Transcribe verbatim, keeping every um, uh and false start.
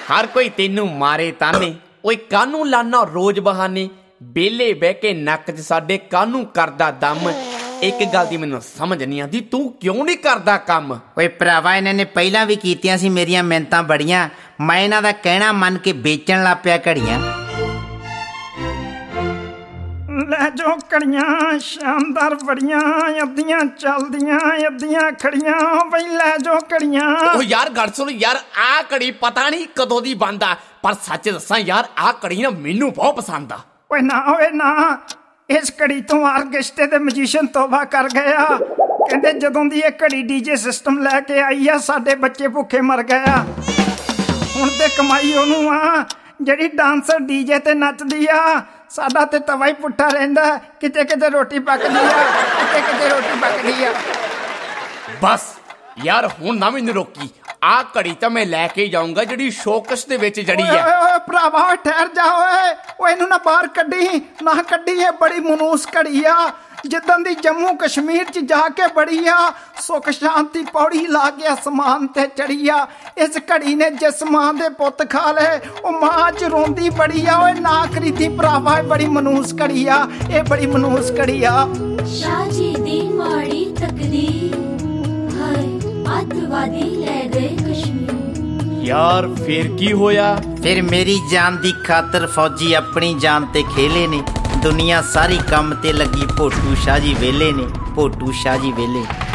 हर कोई तेनू मारे ताने, ओए कानू लाना रोज बहाने, बेले बह के नक च साडे कानू करदा दम। एक गल दी मैनू समझ नहीं आती, तू क्यों नहीं करदा काम? ओए भरावा इन्हां ने पहलां भी कीतियां सी मेरियां मिहनतां बड़ियां, मैं इन्हां दा कहना मन के बेचण लग पिया घड़ियां। लै जो घड़ियां शानदार बड़ियां, अद्धियां चलदियां अद्धियां खड़ियां, बई लै जो घड़ियां। ओ यार गल सुन यार, आ घड़ी पता नहीं कदों दी बंद आ, पर सच दसां यार आ घड़ी ना मैनू बहुत पसंद आ। ओए ना ओए ना, इस घड़ी तो आर्केस्ट्रे दे मजीशियन तौबा कर गया। कहंदे जदों दी ये घड़ी डीजे सिस्टम लैके आई आ, साडे बच्चे भुखे मर गया। हुण ते कमाई ओनू आ ਜਿਹੜੀ डांसर डीजे ते नचदी आ, साडा ते तवा ही पुट्ठा रहिंदा, किते किते रोटी पकदी आ, किते किते रोटी पकदी आ। बस यार हुण ना मैनू रोकी, आ घड़ी तो मैं लैके जाऊंगा जिहड़ी शोकस दे विच जड़ी आ। भरावा ठहर जा ओए, ओए इनू ना बाहर कड्डी ना कड्डी, ये बड़ी मनूस घड़ी आ, जिदन दी जम्मू कश्मीर च जाके बड़ी आ, सुख शांति पौड़ी ला के आसमान ते चढ़ी आ। इस घड़ी ने जिस मां दे पुत खा ले, ओ मां अज रोंदी बड़ी आ। ओए ना खरीदी भरावा, बड़ी मनूस घड़ी आ, ये बड़ी मनूस घड़ी आ। शाह जी दी माड़ी तकदीर, हाय अतवादी ले गए कश्मीर। यार फिर की होया? फिर मेरी जान दी खातर फौजी अपनी जान ते खेले ने, दुनिया सारी कम ते लगी, भोटू शाह जी वेले ने, भोटू शाह जी वेले।